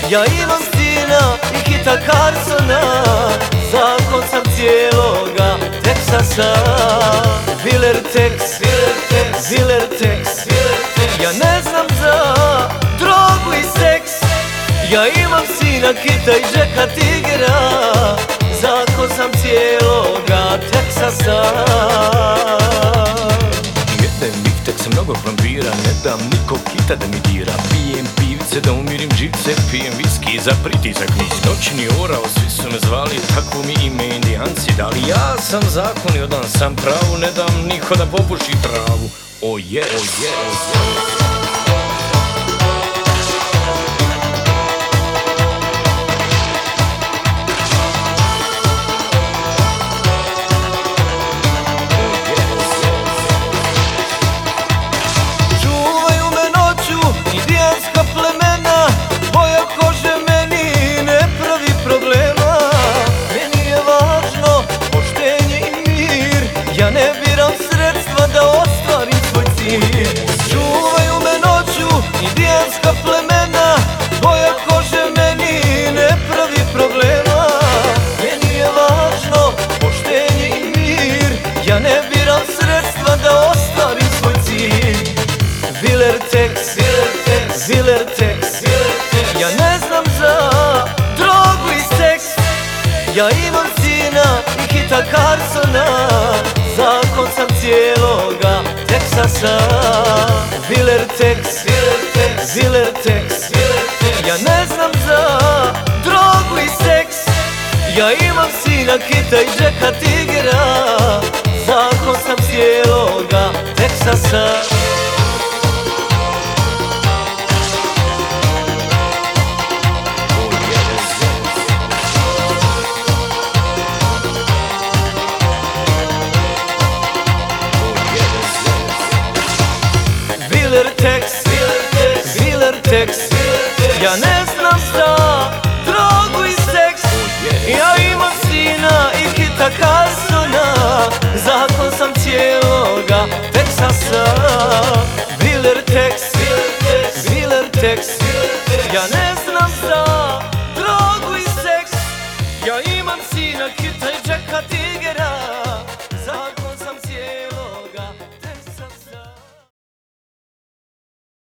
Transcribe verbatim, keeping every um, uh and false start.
Ja imam sina i Kita Carsona, zakon sam cijeloga Teksasa. Viler Tex, Viler Tex, ja ne znam za drogu i seks. Ja imam sina Kita i Jacka Tigera, zakon sam cijeloga Teksasa. Jedem biftek sa mnogo krompira, ne dam niko Kita da mi dira. Pijem pivce da umirim živce, pijem viski za pritisak niz. Noćni orao, svi su me zvali, tako mi ime Indijanci dali. Ja sam zakon i odan sam pravu, ne dam niko da popuši travu. Oh yes, oh yes, oh yes. Ja ne biram sredstva da ostvarim svoj cilj. Čuvaju me noću indijanska plemena, boja kože meni ne pravi problema. Meni je važno poštenje i mir, ja ne biram sredstva da ostvarim svoj cilj. Viler Tex, Viler Tex, ja ne znam za drogu i seks. Ja imam sina i Kita Carsona, zakon sam cijeloga Teksasa. Viler Tex, Viler Tex, ja ne znam za drogu i seks. Ja imam sina Kita i Jacka Tigera, zakon sam cijeloga Teksasa. Viler Tex, Viler Tex, ja ne znam za drogu i seks. Ja imam sina i Kita Carsona,